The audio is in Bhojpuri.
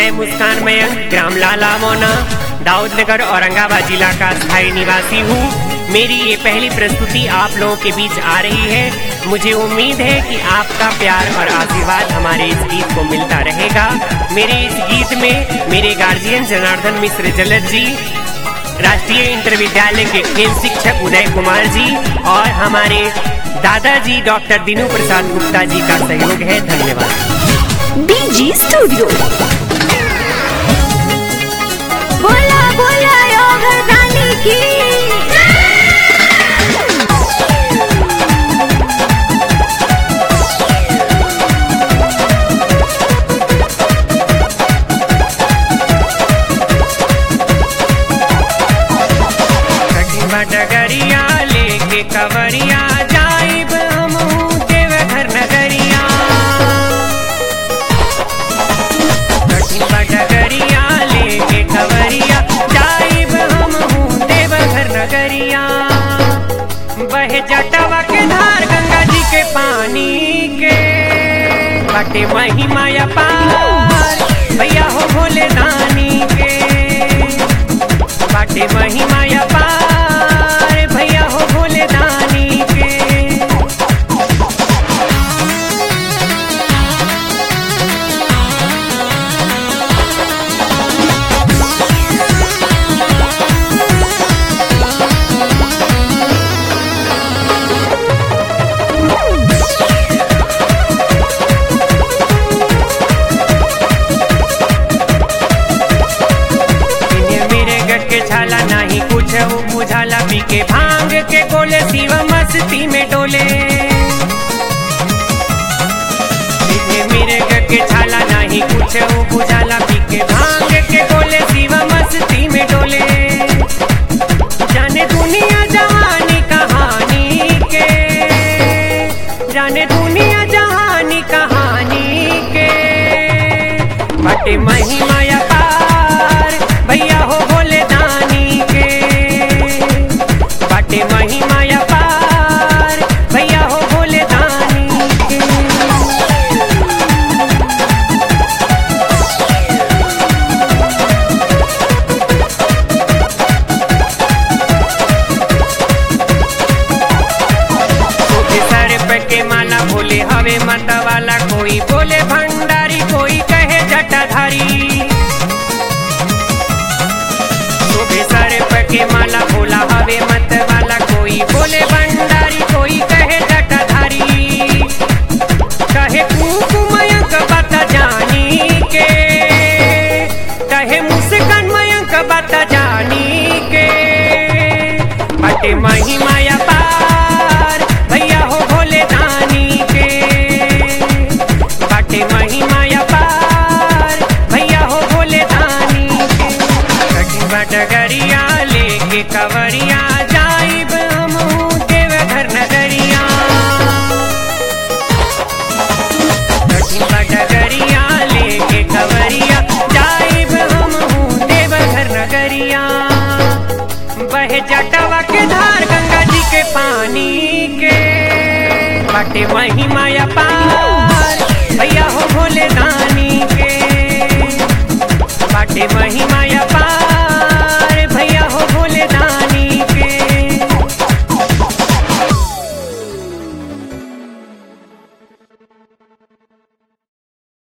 मैं मुस्कान मयंक, ग्राम लाला मोना, दाऊदनगर, औरंगाबाद जिला का स्थायी निवासी हूँ। मेरी ये पहली प्रस्तुति आप लोगों के बीच आ रही है। मुझे उम्मीद है कि आपका प्यार और आशीर्वाद हमारे इस गीत को मिलता रहेगा। मेरे इस गीत में मेरे गार्जियन जनार्दन मिश्र जलद जी, राष्ट्रीय इंटर विद्यालय के खेल शिक्षक उदय कुमार जी और हमारे दादाजी डॉक्टर दिनू प्रसाद गुप्ता जी का सहयोग है। धन्यवाद। BG studio. बोला बोला यो घरदानी की। डगरिया लेके कवरिया जाइब हमहू देवघर नगरिया। डगरिया लेके कवरिया जाइब हमहू देवघर नगरिया। बहे जटवा के धार गंगा जी के पानी के, बटे महिमा अपार भैया हो भोले दानी के। बाटे महिमा अपार भैया हो भोले दानी के। छाला नहीं कुछ बुझाला, पी के भांग के गोले शिव मस्ती में डोले। मिर्ग के छाला नहीं कुछ बुझाला, पी के भांग के गोले शिव मस्ती में डोले। जाने दुनिया जहानी कहानी के, जाने दुनिया जहानी कहानी के। बटे महिमा अपार भैया हो भोले दानी के। बाटे महिमा अपार भैया हो भोले दानी के। सर पे के माला भोले हवे मत वाला, कोई बोले भंडारी कोई कहे जटाधारी। सर पे के माला भोला हवे मत वाला, कोई बोले भंडारी कोई कहे जटाधारी। कहे कुमयंक बात जानी के, कहे मुस्कान मयंक बात जानी के। बटे महिमा अपार भैया हो भोले दानी के। बटे महिमा अपार भैया हो भोले दानी के। डगरिया लेके कवरिया जाइब हमहू देवघर नगरिया। डगरिया लेके कवरिया जाइब हमहू देवघर नगरिया। बहे जटवा के धार गंगा जी के पानी के, बटे महिमा अपार